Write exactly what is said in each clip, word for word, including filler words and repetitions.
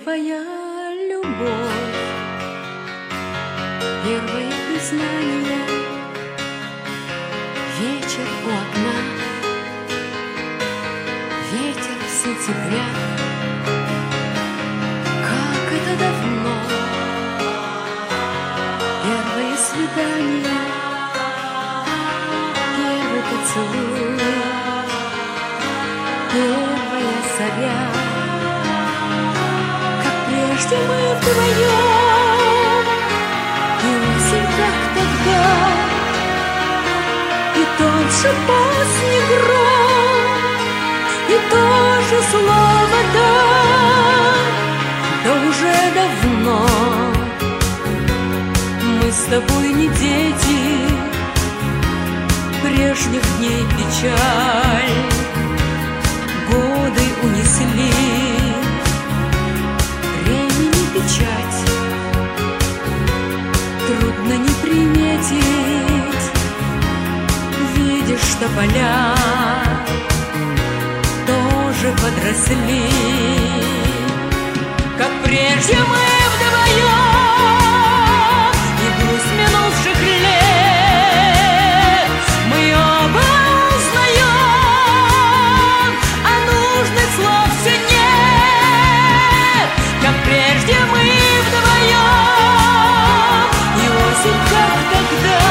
Первая любовь, первое признание, вечер у окна, ветер сентября. Как это давно, первое свидание, первый поцелуй, первая заря. Прежде мы вдвоем, и осень, как тогда, и тот же поздний гром, и то же слово «да». Да уже давно мы с тобой не дети, прежних дней печаль годы унесли. Печать трудно не приметить, видишь, что поля тоже подросли. Как прежде мы вдвоем, и грусть минувших лет мы оба узнаем, а нужных слов все нет. Как прежде мы вдвоем, и осень, как тогда,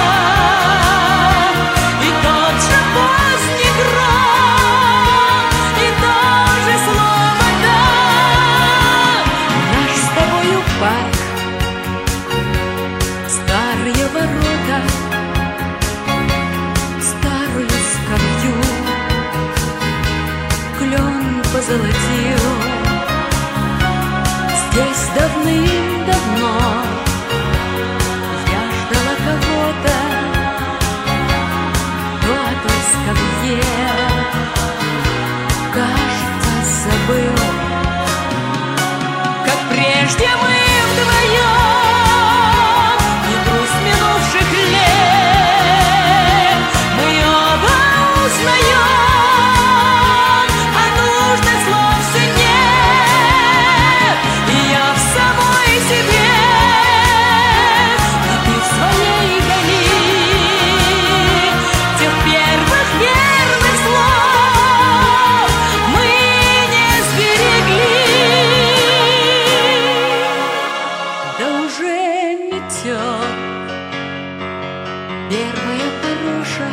и тот же поздний гром, и то же слово «да». Наш с тобою парк, старые ворота, старую скамью клен позолотил. Здесь давным-давно я ждала кого-то, кто о той скамье, кажется, забыл. Как прежде мы вдвоем, и грусть минувших лет мы оба узнаем, а нужных слов все нет. И я в самой себе, и ты в своей дали. Тех первых верных слов мы не сберегли. Да уже метет первая пороша,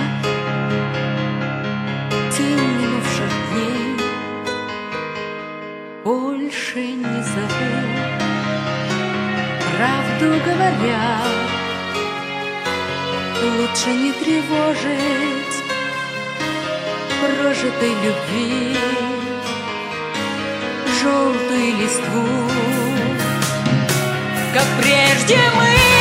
тень минувших дней больше не забыл. Правду говоря, лучше не тревожить прожитой любви желтую листву. Как прежде мы